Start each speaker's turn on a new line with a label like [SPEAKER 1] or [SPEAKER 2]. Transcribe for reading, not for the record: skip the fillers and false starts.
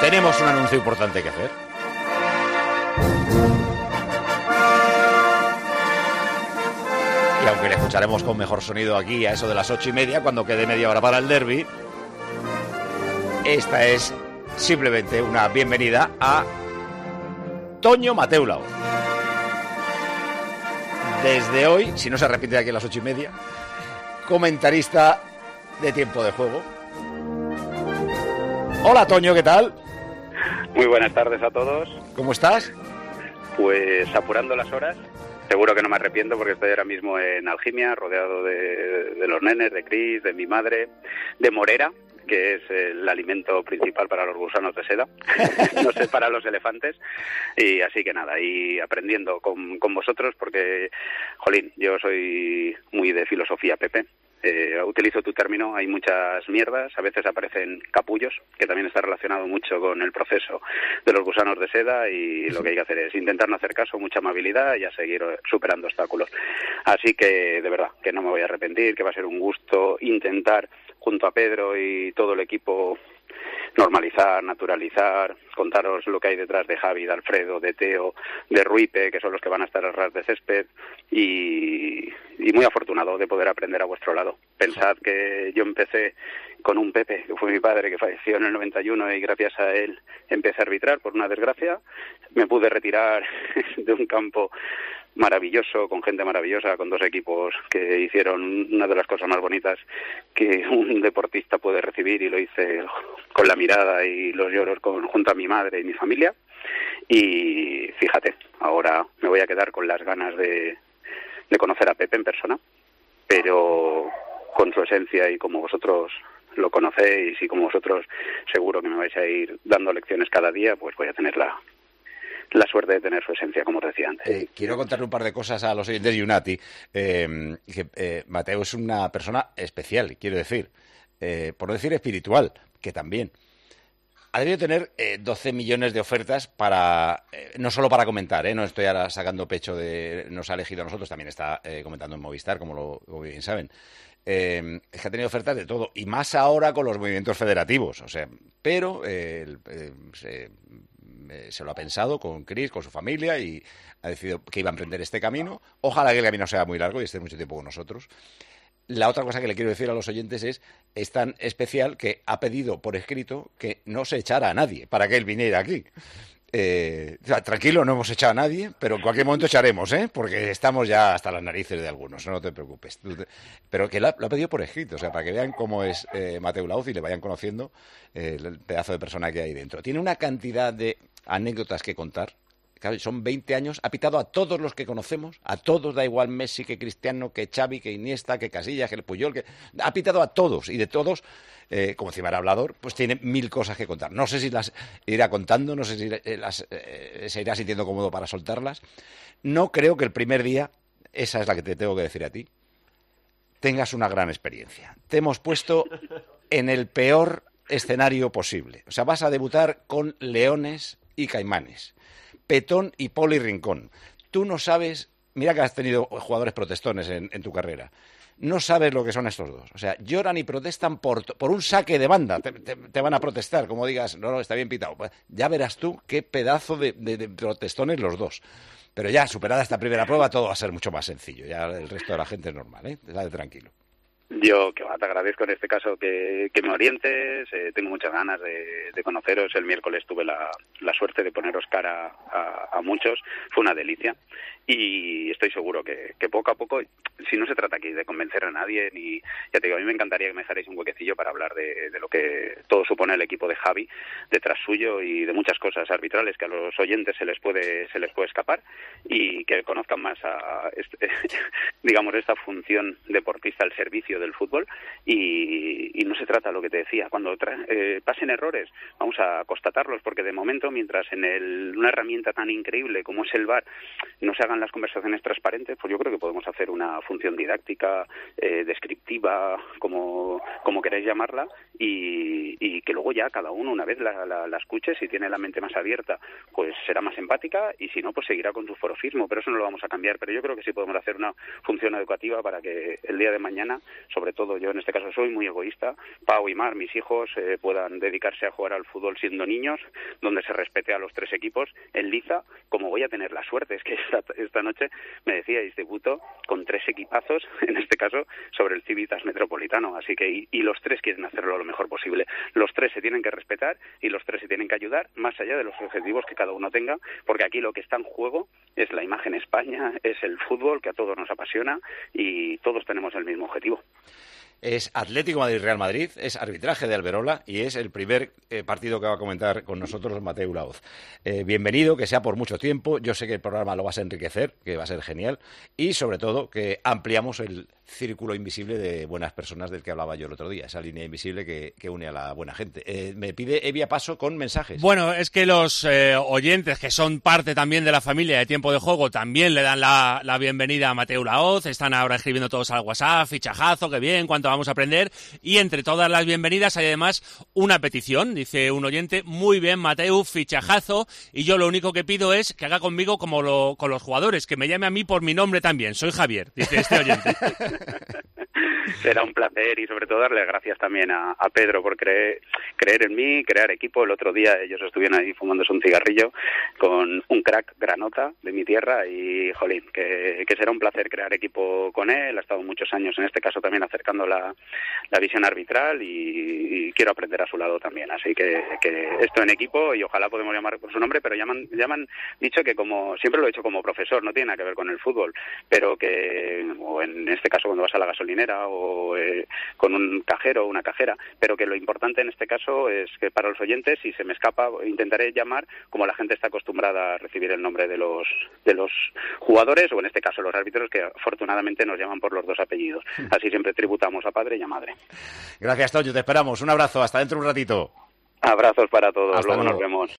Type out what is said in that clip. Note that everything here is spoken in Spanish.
[SPEAKER 1] tenemos un anuncio importante que hacer. Y aunque le escucharemos con mejor sonido aquí a eso de las 8:30, cuando quede media hora para el derbi, esta es simplemente una bienvenida a Toño Mateu Laoz. Desde hoy, si no se repite aquí a las 8:30, comentarista de Tiempo de Juego. Hola Toño, ¿qué tal?
[SPEAKER 2] Muy buenas tardes a todos.
[SPEAKER 1] ¿Cómo estás?
[SPEAKER 2] Pues apurando las horas. Seguro que no me arrepiento porque estoy ahora mismo en Algimia, rodeado de los nenes, de Cris, de mi madre, de Morera, que es el alimento principal para los gusanos de seda, no sé, para los elefantes, y así que nada, y aprendiendo con vosotros porque, jolín, yo soy muy de filosofía, Pepe. Utilizo tu término, hay muchas mierdas, a veces aparecen capullos, que también está relacionado mucho con el proceso de los gusanos de seda, y lo que hay que hacer es intentar no hacer caso, mucha amabilidad y a seguir superando obstáculos. Así que, de verdad, que no me voy a arrepentir, que va a ser un gusto intentar, junto a Pedro y todo el equipo, normalizar, naturalizar, contaros lo que hay detrás de Javi, de Alfredo, de Teo, de Ruipe, que son los que van a estar al ras de césped, y muy afortunado de poder aprender a vuestro lado. Pensad que yo empecé con un Pepe, que fue mi padre, que falleció en el 91, y gracias a él empecé a arbitrar, por una desgracia. Me pude retirar de un campo maravilloso, con gente maravillosa, con dos equipos que hicieron una de las cosas más bonitas que un deportista puede recibir, y lo hice con la mirada y los lloros junto a mi madre y mi familia. Y fíjate, ahora me voy a quedar con las ganas de conocer a Pepe en persona, pero con su esencia y como vosotros lo conocéis y como vosotros seguro que me vais a ir dando lecciones cada día, pues voy a tener la suerte de tener su esencia, como os decía antes.
[SPEAKER 1] Quiero contarle un par de cosas a los oyentes de Unati. Mateu es una persona especial, quiero decir, por no decir espiritual, que también ha debido tener 12 millones de ofertas para, no solo para comentar, no estoy ahora sacando pecho de nos ha elegido a nosotros, también está comentando en Movistar, como bien saben. Es que ha tenido ofertas de todo, y más ahora con los movimientos federativos, o sea, pero se lo ha pensado con Cris, con su familia, y ha decidido que iba a emprender este camino. Ojalá que el camino sea muy largo y esté mucho tiempo con nosotros. La otra cosa que le quiero decir a los oyentes es tan especial que ha pedido por escrito que no se echara a nadie para que él viniera aquí. O sea, tranquilo, no hemos echado a nadie, pero en cualquier momento echaremos, porque estamos ya hasta las narices de algunos, no te preocupes. Pero que lo ha pedido por escrito, o sea, para que vean cómo es Mateu Laoz y le vayan conociendo el pedazo de persona que hay dentro. Tiene una cantidad de anécdotas que contar. Claro, son 20 años, ha pitado a todos los que conocemos, a todos, da igual Messi, que Cristiano, que Xavi, que Iniesta, que Casillas, que el Puyol, que ha pitado a todos, y de todos, como encima era hablador, pues tiene 1000 cosas que contar. No sé si las irá contando, no sé si se irá sintiendo cómodo para soltarlas. No creo que el primer día, esa es la que te tengo que decir a ti, tengas una gran experiencia. Te hemos puesto en el peor escenario posible. O sea, vas a debutar con leones y caimanes, Petón y Poli Rincón. Tú no sabes, mira que has tenido jugadores protestones en tu carrera, no sabes lo que son estos dos. O sea, lloran y protestan por un saque de banda. Te van a protestar, como digas, no, está bien pitado. Pues ya verás tú qué pedazo de protestones los dos. Pero ya, superada esta primera prueba, todo va a ser mucho más sencillo. Ya el resto de la gente es normal, dale tranquilo.
[SPEAKER 2] Yo que te agradezco en este caso que me orientes, tengo muchas ganas de conoceros. El miércoles tuve la suerte de poneros cara a muchos, fue una delicia, y estoy seguro que poco a poco, si no se trata aquí de convencer a nadie, ni ya te digo, a mí me encantaría que me dejarais un huequecillo para hablar de lo que todo supone el equipo de Javi detrás suyo, y de muchas cosas arbitrales que a los oyentes se les puede escapar, y que conozcan más digamos, esta función deportista al servicio del fútbol. Y no se trata, lo que te decía, cuando pasen errores vamos a constatarlos, porque de momento, mientras en una herramienta tan increíble como es el VAR no se hagan las conversaciones transparentes, pues yo creo que podemos hacer una función didáctica, descriptiva, como queráis llamarla, y que luego ya cada uno, una vez la escuche, si tiene la mente más abierta, pues será más empática, y si no, pues seguirá con su forofismo, pero eso no lo vamos a cambiar. Pero yo creo que sí podemos hacer una función educativa para que el día de mañana sobre todo yo en este caso soy muy egoísta, Pau y Mar, mis hijos, puedan dedicarse a jugar al fútbol siendo niños, donde se respete a los 3 equipos. En Liza, como voy a tener la suerte, es que esta noche me decíais, debuto con 3 equipazos, en este caso sobre el Civitas Metropolitano, así que y los 3 quieren hacerlo lo mejor posible. Los 3 se tienen que respetar y los 3 se tienen que ayudar, más allá de los objetivos que cada uno tenga, porque aquí lo que está en juego es la imagen España, es el fútbol que a todos nos apasiona y todos tenemos el mismo objetivo.
[SPEAKER 1] Es Atlético Madrid-Real Madrid, es arbitraje de Alberola y es el primer partido que va a comentar con nosotros Mateu Laoz. Bienvenido, que sea por mucho tiempo. Yo sé que el programa lo vas a enriquecer, que va a ser genial y sobre todo que ampliamos el círculo invisible de buenas personas del que hablaba yo el otro día, esa línea invisible que une a la buena gente. Me pide Evia Paso con mensajes.
[SPEAKER 3] Bueno, es que los oyentes que son parte también de la familia de Tiempo de Juego también le dan la bienvenida a Mateu Laoz, están ahora escribiendo todos al WhatsApp, fichajazo, qué bien, cuánto vamos a aprender, y entre todas las bienvenidas hay además una petición, dice un oyente, muy bien Mateu, fichajazo, y yo lo único que pido es que haga conmigo como con los jugadores, que me llame a mí por mi nombre también, soy Javier, dice este oyente.
[SPEAKER 2] Será un placer y sobre todo darle gracias también a Pedro por creer en mí, crear equipo. El otro día ellos estuvieron ahí fumándose un cigarrillo con un crack granota de mi tierra y, jolín, que será un placer crear equipo con él. Ha estado muchos años, en este caso también acercando la visión arbitral y quiero aprender a su lado también. Así que esto en equipo y ojalá podemos llamar por su nombre, pero ya me han dicho que como siempre lo he hecho como profesor, no tiene nada que ver con el fútbol, pero que o en este caso cuando vas a la gasolinera o con un cajero o una cajera, pero que lo importante en este caso es que para los oyentes, si se me escapa, intentaré llamar como la gente está acostumbrada a recibir el nombre de los jugadores o en este caso los árbitros, que afortunadamente nos llaman por los 2 apellidos. Así siempre tributamos a padre y a madre.
[SPEAKER 1] Gracias, Toño, te esperamos. Un abrazo, hasta dentro de un ratito.
[SPEAKER 2] Abrazos para todos,
[SPEAKER 1] Hasta
[SPEAKER 2] luego
[SPEAKER 1] luego.
[SPEAKER 2] Nos vemos.